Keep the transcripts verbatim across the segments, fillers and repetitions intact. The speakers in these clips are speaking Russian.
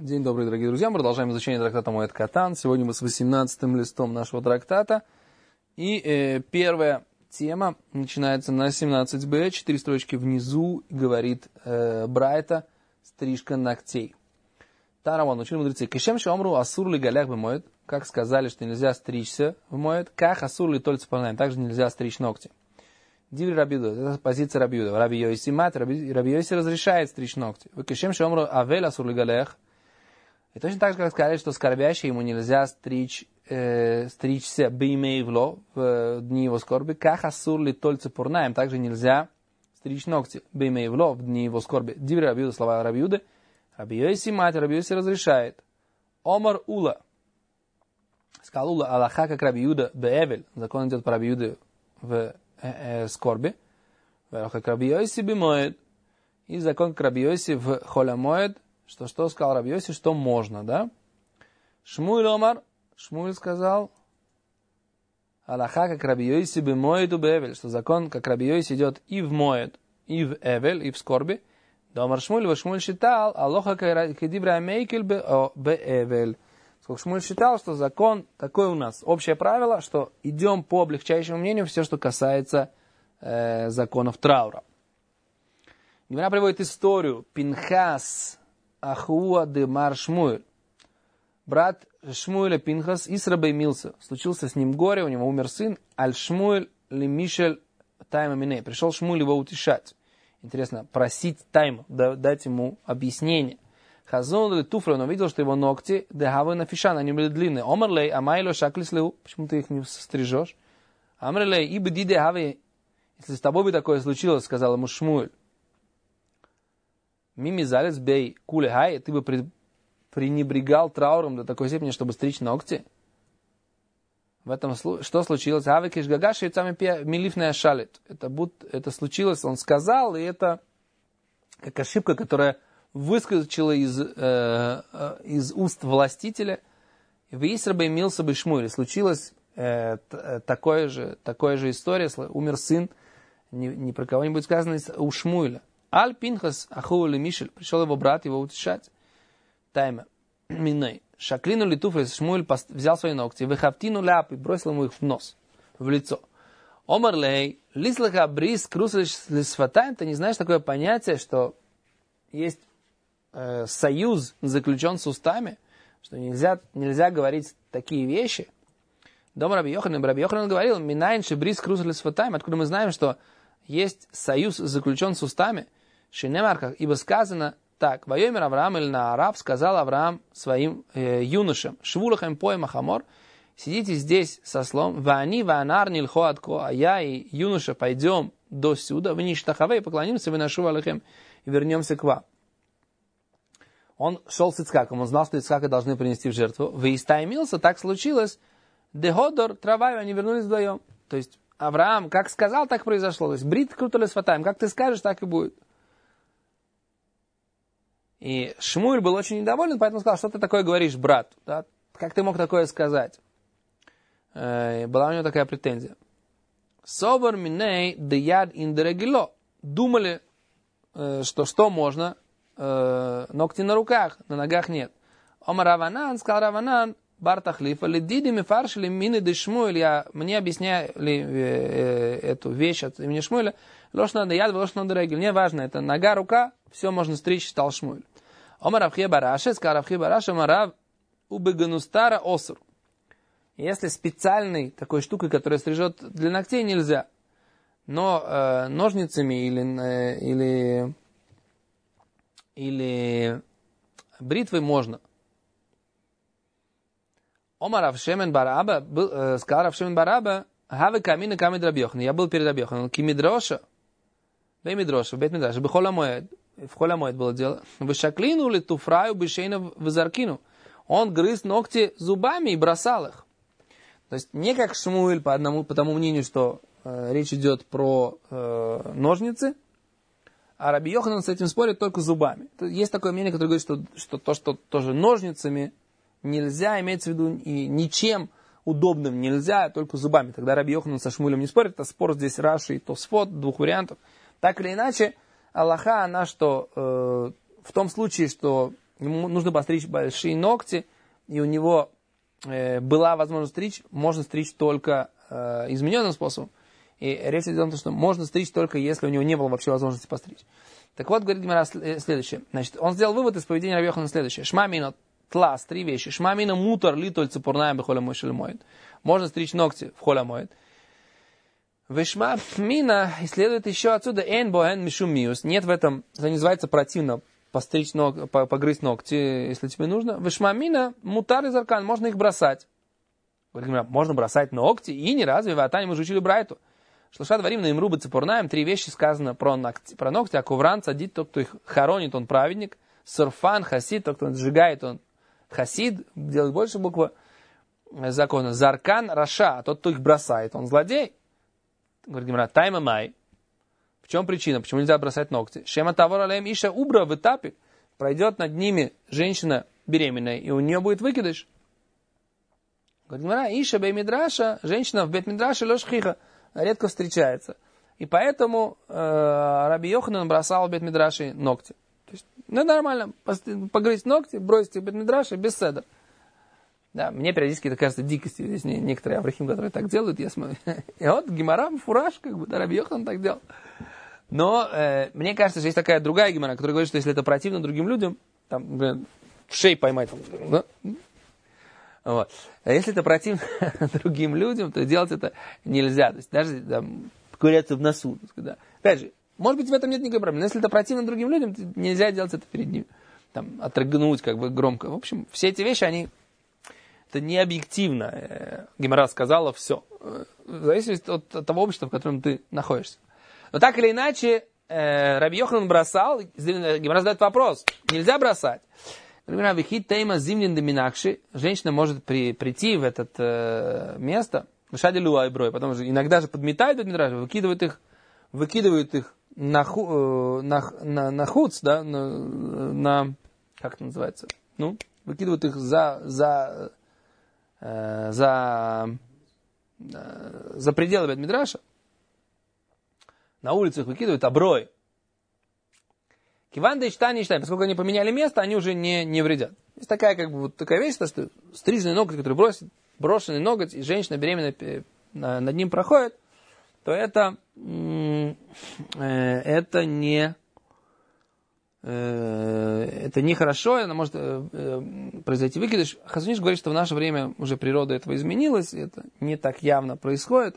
День добрый, дорогие друзья. Мы продолжаем изучение трактата Моэд Катан. Сегодня мы с восемнадцатым листом нашего трактата. И э, первая тема начинается на семнадцать бэ, четыре строчки внизу, говорит э, Брайта, стрижка ногтей. Тараван, учили мудрецы. Кешем шамру асур ли галях бемоэд. Как сказали, что нельзя стричься в моэд. Как асур ли тольца парнаем. Также нельзя стричь ногти. Диври Рабиуда, это позиция Рабиуда. Раби Йоси мат, Раби Йоси разрешает стричь ногти. Кешем шамру авель асур ли галях. И точно так же, как сказали, что скорбящий ему нельзя стричь, э, стричься беймейвло в дни его скорби, как асур ли тольца пурнаем, также нельзя стричь ногти беймейвло в дни его скорби. Диври Рабиуда, слова Рабиуды. Раби Йоси мать, Раби Йоси разрешает. Омар Ула. Сказал Ула, Аллаха как Раби Юда беэвель. Закон идет по Раби Юде в э, э, скорби. Как Раби Йоси бемоэд. И закон как Раби Йоси в холямоэд. Что, что сказал Раби Йоси, что можно, да? Шмуэль Омар, Шмуэль сказал, Аллаха, как Раби Йоси бемоэд у беэвель, что закон, как Раби Йоси, идет и в моэд, и в эвель, и в скорби. Да Омар Шмуэль, Шмуэль считал, Аллаха, как Дибра мейкель беэвель. Сколько Шмуэль считал, что закон, такое у нас общее правило, что идем по облегчающему мнению все, что касается э, законов траура. Гемара приводит историю. Пинхас Ахуа де Мар Шмуэль. Брат Шмуэля Пинхас Исрабей Милса. Случился с ним горе, у него умер сын. Аль Шмуэль ли Мишель Тайма Миней. Пришел Шмуэль его утешать. Интересно, просить Тайма, дать ему объяснение. Хазон ли Туфра, он увидел, что его ногти дехавы на фишан, они были длинные. Омарлей, амайло шаклислеу. Почему ты их не стрижешь? Амрлей, ибди дехавы. Если с тобой бы такое случилось, сказал ему Шмуэль. Мими залез бей кулехай, ты бы пренебрегал трауром до такой степени, чтобы стричь ногти. В этом что случилось? Авикиш гагаши и сами милифная шалит. Это будто это случилось, он сказал, и это как ошибка, которая выскочила из э, из уст властителя. В Исрабе мился бы Шмуэль. Случилась э, такое же такая же история. Умер сын, ни, ни про кого не будет сказано у Шмуэля. Аль Пинхас Ахули Мишель, пришел его брат его утешать. Тайма Миной. Шаклину Литуфрес Шмуэль взял свои ногти, выхавтину ляп и бросил ему их в нос, в лицо. Омарлей, лислаха бриз крусалиш лисфатайм, ты не знаешь такое понятие, что есть э, союз заключен с устами, что нельзя, нельзя говорить такие вещи. Дома Раби Йоханан, Раби Йоханан говорил, минайнши бриз крусалиш лисфатайм, откуда мы знаем, что есть союз заключен с устами, Шинемарках, ибо сказано так, Вайомер Авраам или на Араб сказал Авраам своим э, юношам, Швулахем поем Ахамор, сидите здесь со слом, Вани ванар нильхоатко, а я и юноша пойдем до сюда, в Ништахаве и поклонимся, вы нашу Алехем, и вернемся к вам. Он шел с Ицхаком, он знал, что Ицхака должны принести в жертву. Выистаймился, так случилось, Деходор, Траваю, они вернулись вдвоем. То есть Авраам, как сказал, так произошло. То есть брит круто лесфатаем, как ты скажешь, так и будет. И Шмуэль был очень недоволен, поэтому сказал, что ты такое говоришь, брат? Да? Как ты мог такое сказать? Э, была у него такая претензия. Собор миней деяд индерегило. Думали, э, что что можно, э, ногти на руках, на ногах нет. Омар Раванан, сказал Раванан, Бартахлифа, ледиди мифаршили мины де Шмуэль, я мне объясняли э, э, эту вещь от имени Шмуэля, ложь надо яд, ложь надо регель, не важно, это нога, рука, все можно стричь, считал Шмуэль. Омар Равхия Бараши, сказал Равхия Бараши, Омар убеганустара осур. Если специальной такой штукой, которая стрижет для ногтей, нельзя, но э, ножницами или, э, или, или бритвой можно. Омар Равшемен Бараба, э, сказал Равшемен Бараба, Хавы камины камид Раби Йоханан. Я был перед Раби Йохананом. Кимидроша, бей мидроша, бейт мидроша, бихола моэд. В хола моэд было дело. Бешаклину ли туфраю, бешейна в он грыз ногти зубами и бросал их. То есть не как Шмуэль по одному, по тому мнению, что э, речь идет про э, ножницы, а Раби Йоханан с этим спорит только зубами. Есть такое мнение, которое говорит, что, что то, что тоже ножницами нельзя, имеется в виду и ничем удобным нельзя, только зубами. Тогда Раби Йоханан со Шмуэлем не спорит, это спор здесь Раши и Тосфот, двух вариантов. Так или иначе, Аллаха, она что, э, в том случае, что ему нужно постричь большие ногти, и у него э, была возможность стричь, можно стричь только э, измененным способом. И речь идет о том, что можно стричь только если у него не было вообще возможности постричь. Так вот, говорит Гемара следующее. Значит, он сделал вывод из поведения Раби Йоханана следующее. Шмамина тлас, три вещи. Шмамина мутар литоль цепурная бехоля мой шелемоид. Можно стричь ногти в холя моид. Вешмамина, и следует еще отсюда эн боэн мишумиус. Нет в этом, это называется противно, постричь ног, погрызть ногти, если тебе нужно. Вешмамина мутар и заркан, можно их бросать. Говорит Гемара, можно бросать ногти, и не разве в Атане мы же учили Брайту. Шлуша дворим на имрубы цепурнаем, три вещи сказано про ногти, про ногти, а ковран садит, тот, кто их хоронит, он праведник, сурфан, хасид, тот, кто сжигает, он хасид, делает больше буквы закона, заркан, раша, тот, кто их бросает, он злодей. Говорит Гемара, тайма май. В чем причина, почему нельзя бросать ногти? Шема тавор алеем иша убра в этапе, пройдет над ними женщина беременная, и у нее будет выкидыш. Говорит Гемара, иша бей мидраша, женщина в бет мидраше лошхиха, редко встречается. И поэтому э, Раби Йоханан бросал в бет-мидраши ногти. То есть, ну, нормально, погрызть ногти, бросить в бет-мидраши без седа. Да, мне периодически это кажется дикостью. Здесь некоторые аврахим, которые так делают, я смотрю. И вот Гемара, фураж, как бы, да, Раби Йоханан так делал. Но э, мне кажется, что есть такая другая Гемара, которая говорит, что если это противно другим людям, там, блин, в шею поймать, там, да? Вот. А если это противно другим людям, то делать это нельзя. То есть даже там, ковыряться в носу. Да. Опять же, может быть, в этом нет никакой проблемы. Но если это противно другим людям, то нельзя делать это перед ними. Там, отрыгнуть как бы громко. В общем, все эти вещи, они... Это не объективно. Гемара сказала все. В зависимости от, от того общества, в котором ты находишься. Но так или иначе, э, Раби Йоханан бросал. Гемара задает вопрос. Нельзя бросать. Женщина может при, прийти в это э, место, потом же иногда же подметают, выкидывают их, выкидывают их на, ху, на, на, на хуц, да, на, на, как это называется, ну, выкидывают их за, за, э, за, э, за пределы бет-мидраша, на улицах выкидывают оброи. Киван да иштани иштани, поскольку они поменяли место, они уже не, не вредят. Есть такая, как бы, вот такая вещь, что стриженный ноготь, который бросит, брошенный ноготь, и женщина беременная над ним проходит, то это, э, это не э, это нехорошо, она может э, произойти выкидыш. Хазуниш говорит, что в наше время уже природа этого изменилась, это не так явно происходит.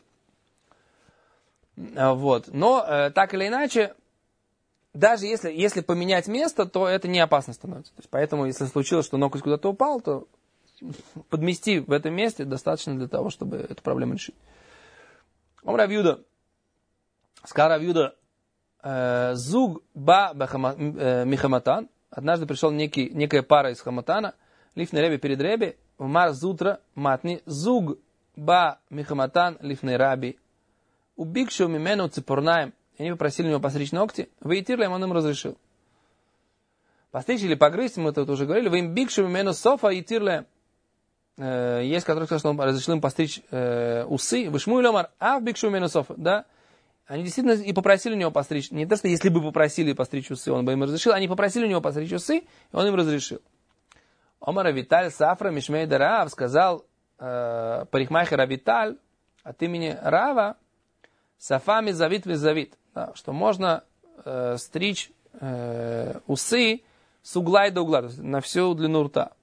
Вот. Но э, так или иначе, даже если, если поменять место, то это не опасно становится. То есть, поэтому, если случилось, что ноготь куда-то упал, то подмести в этом месте достаточно для того, чтобы эту проблему решить. Ом Рав Юда. Сказал Рав Юда, зуг ба михаматан. Однажды пришел некий, некая пара из хаматана. Лифней Реби перед Реби. В мар зутра матни. Зуг ба михаматан лифней Раби. Убикшу мимену цепурнаем. Они попросили у него постричь ногти. Вейтирлем, он им разрешил. Постричь или погрызть, мы тут уже говорили. Вы им бикшу мимену софа и тирлем. Есть, который сказал, что он разрешил им постричь э, усы. Вышму и ломар, а в бикшу мимену софа. Да. Они действительно и попросили у него постричь. Не то, что если бы попросили постричь усы, он бы им разрешил. Они попросили у него постричь усы, и он им разрешил. Омар Авиталь Сафра Мишмей Дарав сказал э, парикмахер Авиталь от имени Рава Сафами завит визавит. Да, что можно э, стричь э, усы с угла и до угла, то есть на всю длину рта.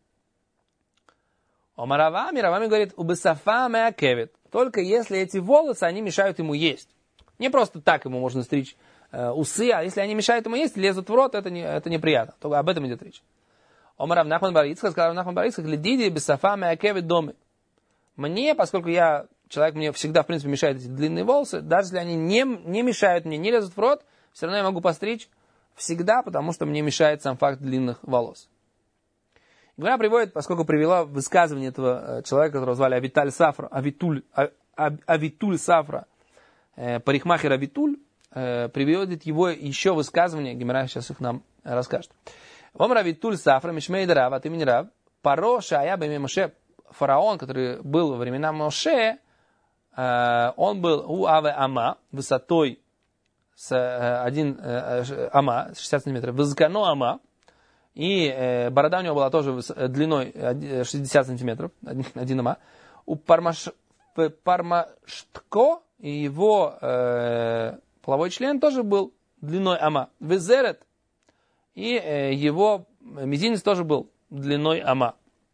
Омар Равами, Равами говорит, убесафа меакевит. Только если эти волосы, они мешают ему есть. Не просто так ему можно стричь э, усы, а если они мешают ему есть, лезут в рот, это, не, это неприятно. Только об этом идет речь. Омар Нахман бар Ицхак, сказал Нахман бар Ицхак, ледиди бесафа меакевит доме. Мне, поскольку я человек, мне всегда, в принципе, мешают эти длинные волосы, даже если они не, не мешают мне, не лезут в рот, все равно я могу постричь всегда, потому что мне мешает сам факт длинных волос. Гемара приводит, поскольку привела высказывание этого человека, которого звали Авиталь Сафра, Авитуль, Авитуль Сафра, э, парикмахер Авитуль, э, приводит его еще высказывание, Гемара сейчас их нам расскажет. Омар Авитуль Сафра, Мишмей Рав, от имени Рав, Паро Шая Бэми Моше, фараон, который был во времена Моше, он был у Аве Ама, высотой с один ама, шестьдесят сантиметров, вызкано Ама, И э, борода у него была тоже длиной шестьдесят сантиметров, один ама. У Пармаш, Пармаштко и его э, половой член тоже был длиной ама. Везерет. И э, его мизинец тоже был длиной ама.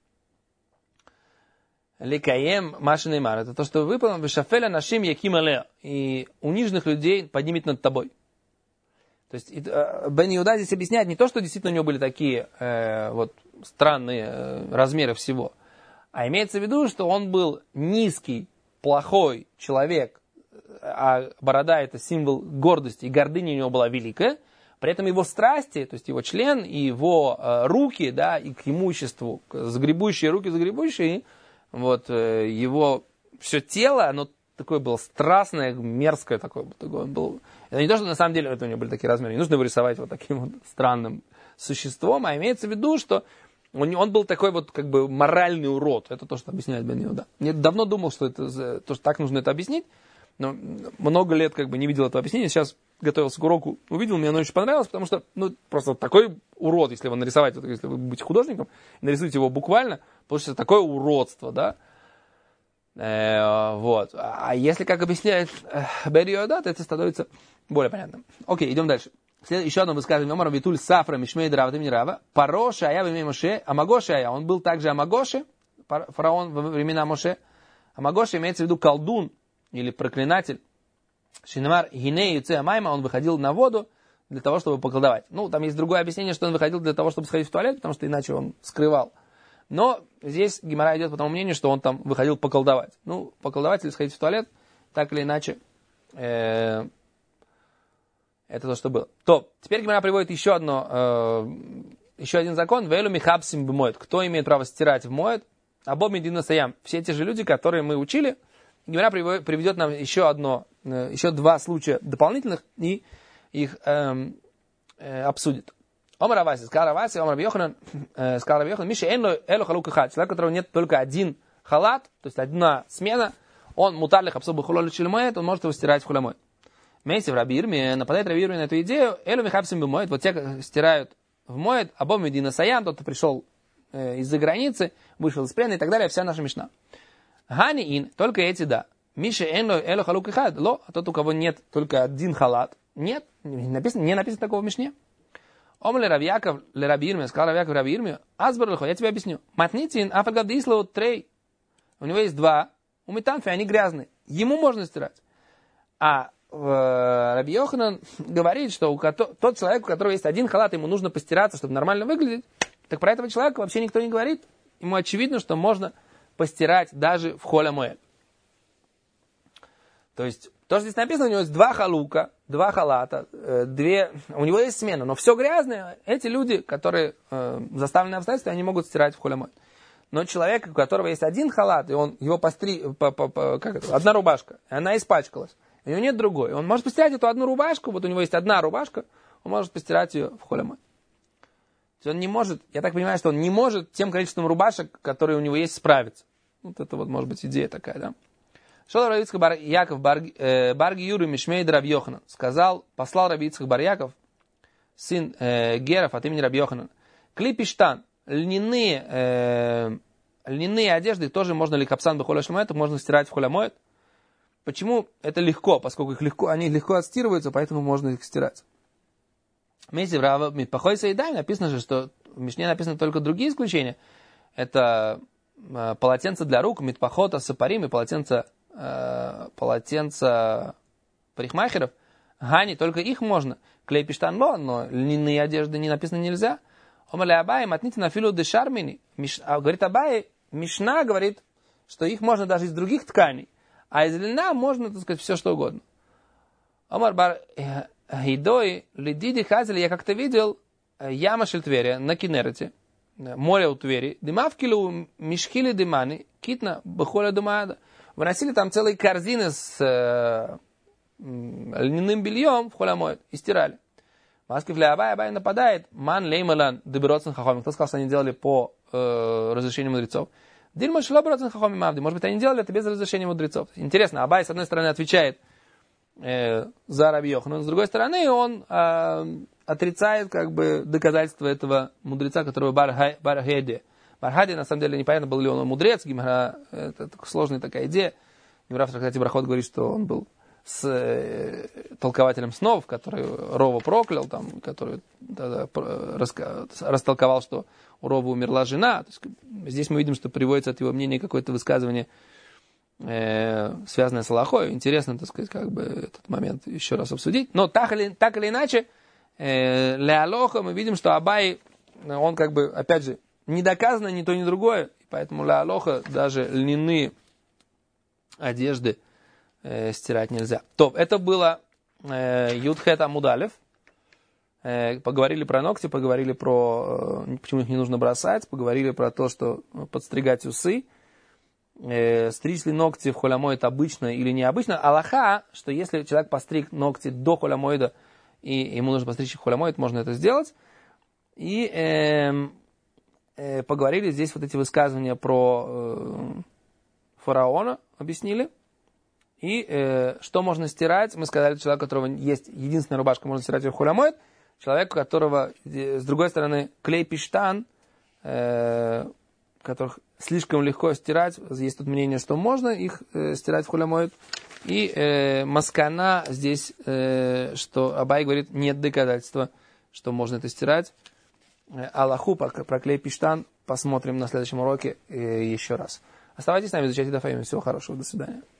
Лекаем машинеймар. Это то, что выполнено. Вешафеля нашим яким алея. И униженных людей поднимет над тобой. То есть Бен Иуда здесь объясняет не то, что действительно у него были такие э, вот, странные э, размеры всего, а имеется в виду, что он был низкий, плохой человек, а борода это символ гордости, и гордыня у него была великая. При этом его страсти, то есть его член и его э, руки, да, и к имуществу, загребущие руки, загребущие, вот, э, его все тело, оно такое было страстное, мерзкое такое, такое было. Это не то, что на самом деле это у него были такие размеры. Не нужно его рисовать вот таким вот странным существом, а имеется в виду, что он, он был такой вот как бы моральный урод. Это то, что объясняет Бен Иуда. Я давно думал, что это то, что так нужно это объяснить, но много лет как бы не видел этого объяснения. Сейчас готовился к уроку, увидел, мне оно очень понравилось, потому что ну, просто вот такой урод, если его нарисовать, вот, если вы будете художником, нарисуйте его буквально, получится такое уродство, да. Э, вот. А если, как объясняет э, Бен Иуда, то это становится более понятным. Окей, идем дальше. След... Еще одно высказывание. Омар Витуль Сафра Мишмей Драва Тимни Рава. Паро Шая Вимей Моше. Амагоши Ая. Он был также Амагоши, фараон во времена Моше. Амагоши имеется в виду колдун или проклинатель. Шинамар Гиней Юце Амайма. Он выходил на воду для того, чтобы поколдовать. Ну, там есть другое объяснение, что он выходил для того, чтобы сходить в туалет, потому что иначе он скрывал. Но здесь Гемара идет по тому мнению, что он там выходил поколдовать. Ну, поколдовать или сходить в туалет, так или иначе, э, это то, что было. То, теперь Гемара приводит еще, одно, э, еще один закон. Вэлю михабсим бмоет. Кто имеет право стирать в моет? Або медина саям. Все те же люди, которые мы учили. Гемара приведет нам еще, одно, э, еще два случая дополнительных и их э, э, обсудит. Омар Аваси, сказал Аваси, Омар Бьоханан, сказал Бьоханан, Миша эло халук хат. Человек, у которого нет только один халат, то есть одна смена, он мутарлих абсобу хулоль чильмоет, он может его стирать в хулямоет. Мейси в Раби Ирме, нападает Раби Ирме на эту идею, элу михабсим бимоет, вот те стирают в моет, або медина саян, тот, кто пришел э, из-за границы, вышел из плена и так далее, вся наша мишна. Гани ин, только эти, да. Миша эло халук хат, ло, а тот, у кого нет только один халат, нет, не написано, не написано такого в мишне. Ом ле Раби Яков, ле Раби Ирме, сказал Раби Яков Раби Ирме, азбар лехо, я тебе объясню. Матнитин, афагад дисло трей. У него есть два, у метанфи, они грязные. Ему можно стирать. А э, Раби Йоханан говорит, что у кото, тот человек, у которого есть один халат, ему нужно постираться, чтобы нормально выглядеть. Так про этого человека вообще никто не говорит. Ему очевидно, что можно постирать даже в холе моэль. То есть, то, что здесь написано, у него есть два халука, два халата, э, две, у него есть смена, но все грязное, эти люди, которые э, заставлены обстоятельствами, они могут стирать в холе моэль. Но человек, у которого есть один халат, и он его постри, по, по, по, как это, одна рубашка, и она испачкалась, у него нет другой, он может постирать эту одну рубашку, вот у него есть одна рубашка, он может постирать ее в холе моэль. То есть он не может, я так понимаю, что он не может тем количеством рубашек, которые у него есть, справиться. Вот это вот может быть идея такая, да. Шел Раби Ицхак бар Яков Барги Юрий Мишмей Раби Йоханан. Сказал, послал Раби Ицхак бар Яков, сын э, Геров от имени Раби Йоханана. Клипиштан, льняные, э, льняные одежды тоже можно ли капсан бехоля шлемоэт, можно стирать в холямоэт. Почему это легко? Поскольку их легко, они легко отстирываются, поэтому можно их стирать. Вместе в Рава Митпахой Саидай написано же, что в Мишне написано только другие исключения. Это э, полотенца для рук, Митпахота, Сапарим и полотенца полотенца парикмахеров, гани, только их можно. Клей пиштан ло, но льняные одежды не написано нельзя. Омале Абай, матните на филу дешармини. Говорит Абай, Мишна говорит, что их можно даже из других тканей, а из льна можно, так сказать, все что угодно. Омар бар Хидой, лидиди хазели, я как-то видел яма Шельтверия на Кинерете, море у Твери, дымавкилу мишкили дымани, китна бахоля думада. Выносили там целые корзины с э, льняным бельем в холямоэт и стирали. Маскив ле Абай, Абай нападает. Ман леймалан дебироцен хахоми. Кто сказал, что они делали по э, разрешению мудрецов? Дильма шло броцен хахоми мавди. Может быть, они делали это без разрешения мудрецов. Интересно, Абай с одной стороны отвечает э, за Раби Йоханана, с другой стороны он э, отрицает как бы доказательство этого мудреца, которого Бар-Хеди. Бар-Хади, на самом деле, непонятно, был ли он мудрец. Гимара, это сложная такая идея. Гимара в трактате Брахот говорит, что он был с э, толкователем снов, который Рова проклял, там, который тогда раска, растолковал, что у Рова умерла жена. То есть, здесь мы видим, что приводится от его мнения какое-то высказывание, э, связанное с Алахой. Интересно, так сказать, как бы этот момент еще раз обсудить. Но так или, так или иначе, э, для Алоха мы видим, что Абай, он как бы, опять же, не доказано ни то, ни другое. Поэтому для Алоха даже льняные одежды э, стирать нельзя. То, это было э, Юдхет Амудалев. Э, поговорили про ногти, поговорили про, э, почему их не нужно бросать, поговорили про то, что подстригать усы. Э, стричь ли ногти в холямоид обычно или необычно. Алаха, что если человек постриг ногти до холямоида, и ему нужно постричь их в холямоид, можно это сделать. И э, э, поговорили здесь вот эти высказывания про э, фараона, объяснили. И э, что можно стирать? Мы сказали, человек, у которого есть единственная рубашка, можно стирать ее в холямоид. Человек, у которого, с другой стороны, клей-пиштан, э, которых слишком легко стирать. Есть тут мнение, что можно их э, стирать в холямоид. И э, маскана здесь, э, что Абай говорит, нет доказательства, что можно это стирать. Э, Аллаху про клей-пиштан посмотрим на следующем уроке э, еще раз. Оставайтесь с нами, изучайте Дафаим. Всего хорошего, до свидания.